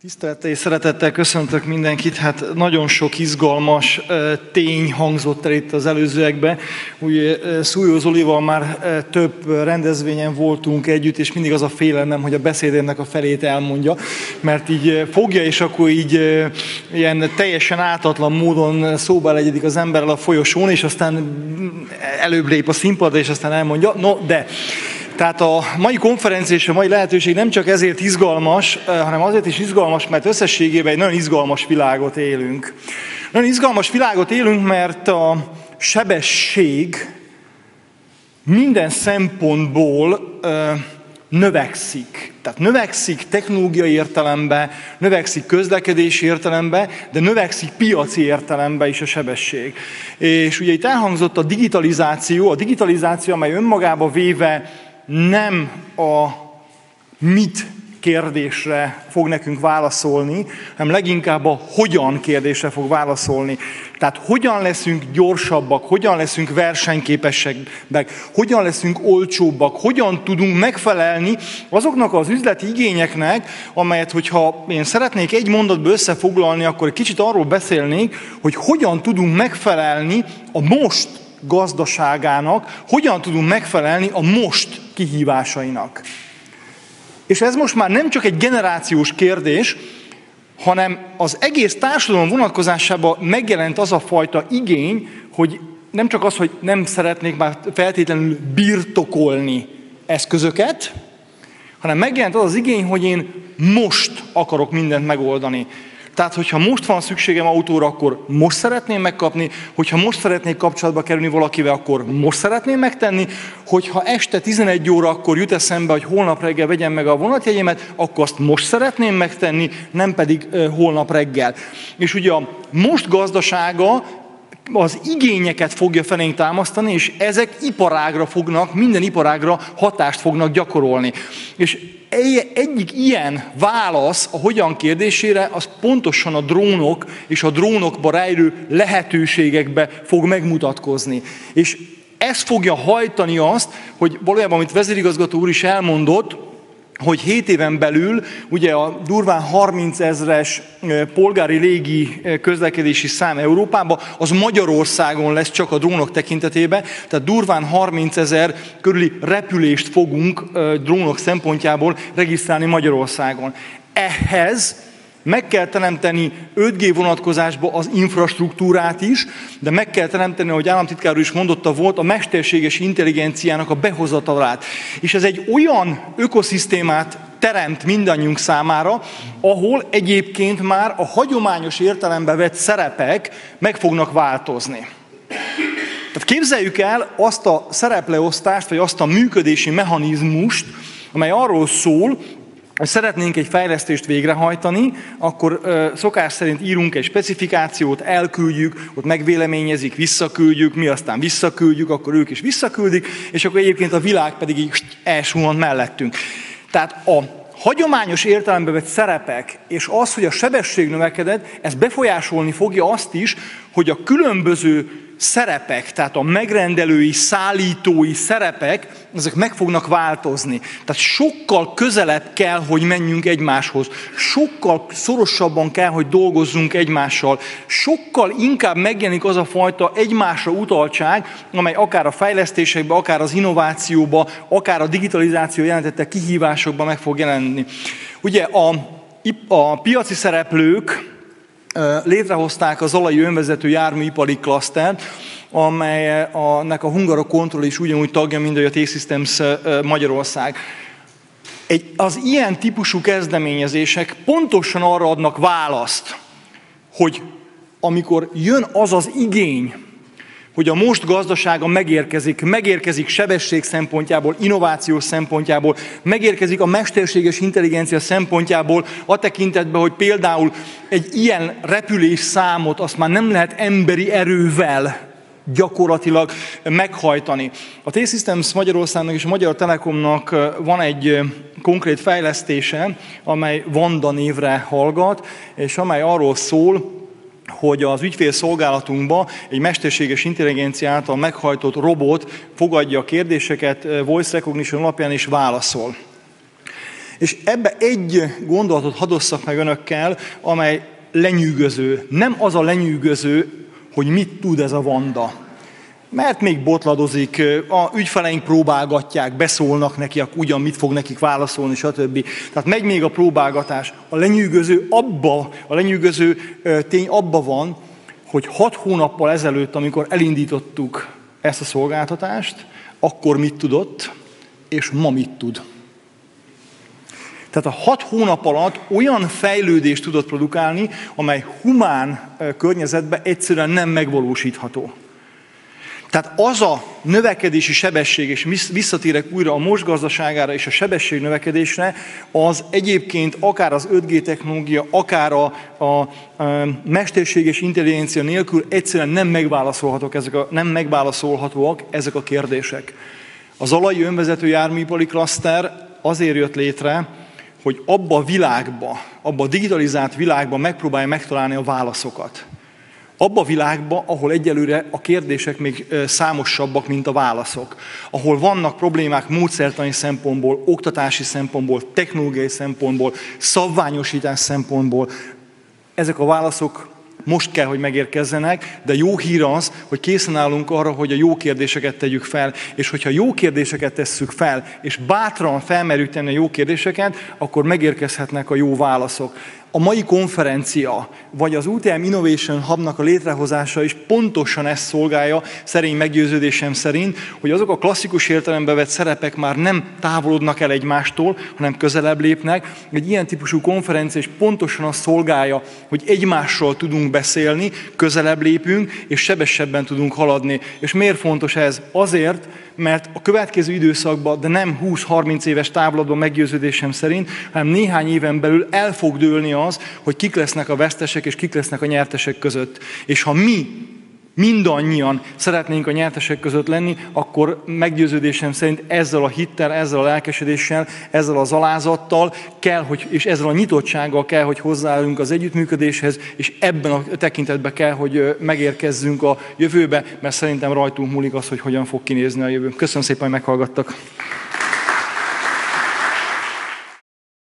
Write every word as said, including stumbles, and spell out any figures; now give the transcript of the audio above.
Tisztelettel és szeretettel köszöntök mindenkit. Hát nagyon sok izgalmas uh, tény hangzott el itt az előzőekben. Ugye uh, Szújó Zolival már uh, több rendezvényen voltunk együtt, és mindig az a félelmem, hogy a beszédének a felét elmondja, mert így uh, fogja, és akkor így uh, ilyen teljesen ártatlan módon szóba legyedik az emberrel a folyosón, és aztán előbb lép a színpadra, és aztán elmondja. No, de... Tehát a mai konferencia és a mai lehetőség nem csak ezért izgalmas, hanem azért is izgalmas, mert összességében egy nagyon izgalmas világot élünk. Nagyon izgalmas világot élünk, mert a sebesség minden szempontból növekszik. Tehát növekszik technológiai értelemben, növekszik közlekedési értelemben, de növekszik piaci értelemben is a sebesség. És ugye itt elhangzott a digitalizáció, a digitalizáció, amely önmagába véve nem a mit kérdésre fog nekünk válaszolni, hanem leginkább a hogyan kérdésre fog válaszolni. Tehát hogyan leszünk gyorsabbak, hogyan leszünk versenyképesebbek, hogyan leszünk olcsóbbak, hogyan tudunk megfelelni azoknak az üzleti igényeknek, amelyet, hogyha én szeretnék egy mondatba összefoglalni, akkor egy kicsit arról beszélnék, hogy hogyan tudunk megfelelni a most gazdaságának, hogyan tudunk megfelelni a most kihívásainak. És ez most már nem csak egy generációs kérdés, hanem az egész társadalom vonatkozásában megjelent az a fajta igény, hogy nem csak az, hogy nem szeretnék már feltétlenül birtokolni eszközöket, hanem megjelent az az igény, hogy én most akarok mindent megoldani. Tehát, hogyha most van szükségem autóra, akkor most szeretném megkapni, hogyha most szeretnék kapcsolatba kerülni valakivel, akkor most szeretném megtenni, hogyha este tizenegy óra, akkor jut eszembe, hogy holnap reggel vegyem meg a vonatjegyemet, akkor azt most szeretném megtenni, nem pedig uh, holnap reggel. És ugye a most gazdasága az igényeket fogja felénk támasztani, és ezek iparágra fognak, minden iparágra hatást fognak gyakorolni. És egyik ilyen válasz a hogyan kérdésére, az pontosan a drónok és a drónokba rejlő lehetőségekbe fog megmutatkozni. És ez fogja hajtani azt, hogy valójában, amit vezérigazgató úr is elmondott, hogy hét éven belül ugye a durván harmincezres polgári légi közlekedési szám Európában, az Magyarországon lesz csak a drónok tekintetében, tehát durván harmincezer körüli repülést fogunk drónok szempontjából regisztrálni Magyarországon. Ehhez meg kell teremteni öt G vonatkozásba az infrastruktúrát is, de meg kell teremteni, ahogy államtitkár úr is mondotta, volt a mesterséges intelligenciának a behozatalát. És ez egy olyan ökoszisztémát teremt mindannyiunk számára, ahol egyébként már a hagyományos értelembe vett szerepek meg fognak változni. Tehát képzeljük el azt a szerepleosztást, vagy azt a működési mechanizmust, amely arról szól, ha szeretnénk egy fejlesztést végrehajtani, akkor ö, szokás szerint írunk egy specifikációt, elküldjük, ott megvéleményezik, visszaküldjük, mi aztán visszaküldjük, akkor ők is visszaküldik, és akkor egyébként a világ pedig így elsuhant mellettünk. Tehát a hagyományos értelembe vett szerepek, és az, hogy a sebesség növekedett, ez befolyásolni fogja azt is, hogy a különböző szerepek, tehát a megrendelői, szállítói szerepek, ezek meg fognak változni. Tehát sokkal közelebb kell, hogy menjünk egymáshoz. Sokkal szorosabban kell, hogy dolgozzunk egymással. Sokkal inkább megjelenik az a fajta egymásra utaltság, amely akár a fejlesztésekben, akár az innovációban, akár a digitalizáció jelentette kihívásokban meg fog jelenni. Ugye a, a piaci szereplők létrehozták a zalai önvezető járműipari klasztert, amelynek a Hungarocontrol is ugyanúgy tagja, mint a T-Systems Magyarország. Egy, az ilyen típusú kezdeményezések pontosan arra adnak választ, hogy amikor jön az az igény, hogy a most gazdasága megérkezik, megérkezik sebesség szempontjából, innováció szempontjából, megérkezik a mesterséges intelligencia szempontjából, a tekintetben, hogy például egy ilyen repülés számot azt már nem lehet emberi erővel gyakorlatilag meghajtani. A T-Systems Magyarországnak és a Magyar Telekomnak van egy konkrét fejlesztése, amely Vanda névre hallgat, és amely arról szól, hogy az ügyfélszolgálatunkba egy mesterséges intelligencia által meghajtott robot fogadja a kérdéseket voice recognition alapján és válaszol. És ebbe egy gondolatot hadd osszak meg önökkel, amely lenyűgöző. Nem az a lenyűgöző, hogy mit tud ez a Vanda. Mert még botladozik, a ügyfeleink próbálgatják, beszólnak neki, ugyan mit fog nekik válaszolni, stb. Tehát megy még a próbálgatás. A lenyűgöző, abba, a lenyűgöző tény abba van, hogy hat hónappal ezelőtt, amikor elindítottuk ezt a szolgáltatást, akkor mit tudott, és ma mit tud. Tehát a hat hónap alatt olyan fejlődést tudott produkálni, amely humán környezetben egyszerűen nem megvalósítható. Tehát az a növekedési sebesség, és visszatérek újra a Most gazdaságára és a sebesség növekedésre, az egyébként akár az öt G technológia, akár a, a, a mesterséges intelligencia nélkül egyszerűen nem megválaszolhatók ezek a, nem megválaszolhatóak ezek a kérdések. A zalai önvezető járműipari klaszter azért jött létre, hogy abba a világba, abba a digitalizált világba megpróbálja megtalálni a válaszokat. Abba a világba, ahol egyelőre a kérdések még számosabbak, mint a válaszok. Ahol vannak problémák módszertani szempontból, oktatási szempontból, technológiai szempontból, szabványosítás szempontból. Ezek a válaszok most kell, hogy megérkezzenek, de jó hír az, hogy készen állunk arra, hogy a jó kérdéseket tegyük fel. És hogyha jó kérdéseket tesszük fel, és bátran felmerjük tenni a jó kérdéseket, akkor megérkezhetnek a jó válaszok. A mai konferencia, vagy az u té em Innovation Hubnak a létrehozása is pontosan ezt szolgálja, szerény meggyőződésem szerint, hogy azok a klasszikus értelembe vett szerepek már nem távolodnak el egymástól, hanem közelebb lépnek. Egy ilyen típusú konferencia is pontosan azt szolgálja, hogy egymásról tudunk beszélni, közelebb lépünk, és sebesebben tudunk haladni. És miért fontos ez? Azért, mert a következő időszakban, de nem húsz-harminc éves távlatban meggyőződésem szerint, hanem néhány éven belül el fog dőlni az, hogy kik lesznek a vesztesek és kik lesznek a nyertesek között. És ha mi mindannyian szeretnénk a nyertesek között lenni, akkor meggyőződésem szerint ezzel a hittel, ezzel a lelkesedéssel, ezzel az alázattal kell, hogy, és ezzel a nyitottsággal kell, hogy hozzáállunk az együttműködéshez, és ebben a tekintetben kell, hogy megérkezzünk a jövőbe, mert szerintem rajtunk múlik az, hogy hogyan fog kinézni a jövő. Köszönöm szépen, hogy meghallgattak.